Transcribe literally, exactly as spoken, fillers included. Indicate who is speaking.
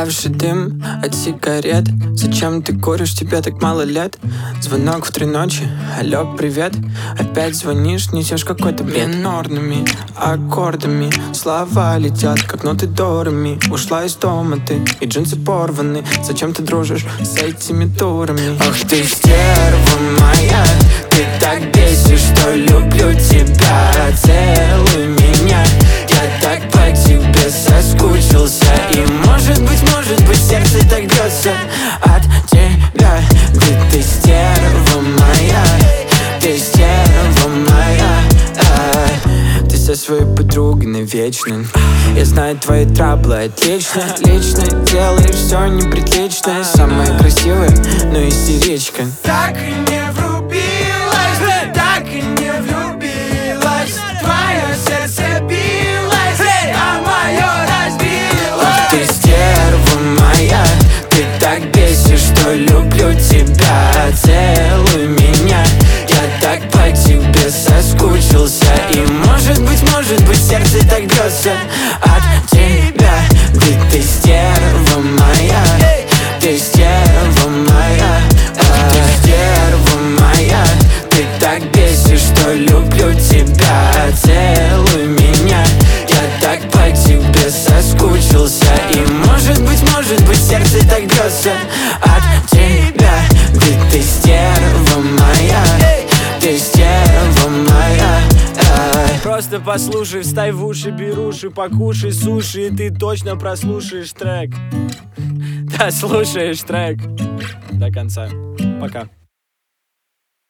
Speaker 1: Уставший дым от сигарет. Зачем ты куришь, тебе так мало лет? Звонок в три ночи, алло, привет. Опять звонишь, несешь какой-то бред. Минорными аккордами слова летят, как ноты дорами. Ушла из дома ты, и джинсы порваны. Зачем ты дружишь с этими турами? Ах ты стерва моя, ты так бесишь, что люблю тебя. Целуй меня, я так по тебе соскучился. И может быть, может быть, сердце так бьется от тебя. Ведь ты стерва моя, ты стерва моя. а, Ты со своей подругой навечно. Я знаю твои траблы отлично. Лично делаешь все неприличное. Самая красивая, но истеричка.
Speaker 2: Так и не врубилась, так и не влюбилась. Твое сердце билось, а мое разбилось.
Speaker 1: Ах ты стерва моя, ты так бесишь, что люблю тебя. Целуй меня, я так по тебе соскучился. И может быть, может быть, сердце так бьется от тебя. Ведь ты стерва моя, ты стерва моя. а, Ты стерва моя, ты так бесишь, что люблю тебя. Целуй меня, я так по тебе соскучился. И может быть, может быть, сердце так бьется от тебя. Ведь ты стерва моя, ты стерва моя. а.
Speaker 3: Просто послушай, вставь в уши беруши, покушай суши, и ты точно прослушаешь трек. Да, слушаешь трек до конца. Пока.